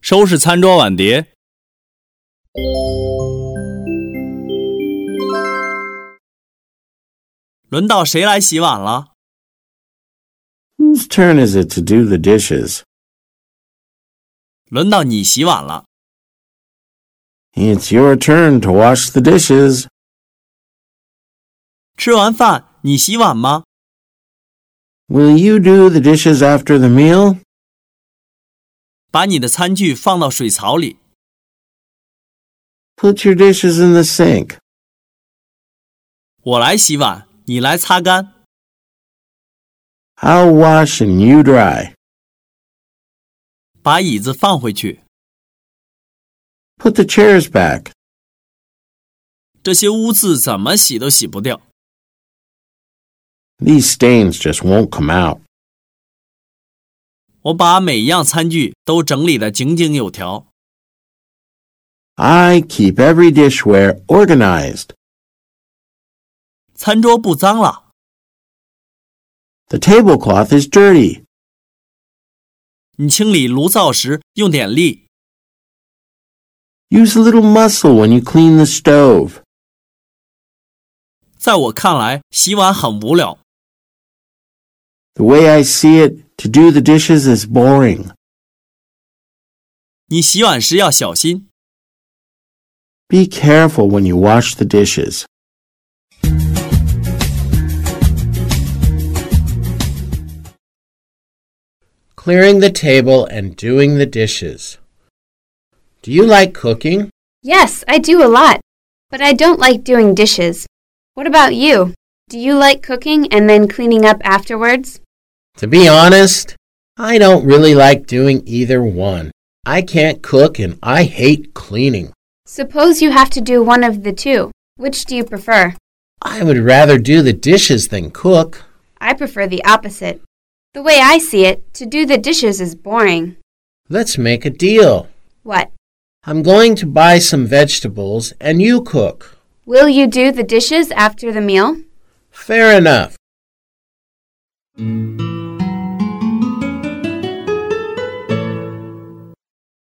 收拾餐桌碗碟。轮到谁来洗碗了？ Whose turn is it to do the dishes? 轮到你洗碗了。 It's your turn to wash the dishes. 吃完饭，你洗碗吗？ Will you do the dishes after the meal? 把你的餐具放到水槽里。 Put your dishes in the sink. 我来洗碗，你来擦干。 I'll wash and you dry. 把椅子放回去。 Put the chairs back. 这些污渍怎么洗都洗不掉。 These stains just won't come out. 我把每一样餐具都整理得井井有条。 I keep every dishware organized. 餐桌不脏了。 The tablecloth is dirty. 你清理炉灶时用点力。 Use a little muscle when you clean the stove. 在我看来，洗碗很无聊。 The way I see it, to do the dishes is boring. 你洗碗时要小心。 Be careful when you wash the dishes. Clearing the table and doing the dishes. Do you like cooking? Yes, I do a lot, but I don't like doing dishes. What about you? Do you like cooking and then cleaning up afterwards? To be honest, I don't really like doing either one. I can't cook and I hate cleaning. Suppose you have to do one of the two. Which do you prefer? I would rather do the dishes than cook. I prefer the opposite. The way I see it, to do the dishes is boring. Let's make a deal. What? I'm going to buy some vegetables and you cook. Will you do the dishes after the meal? Fair enough.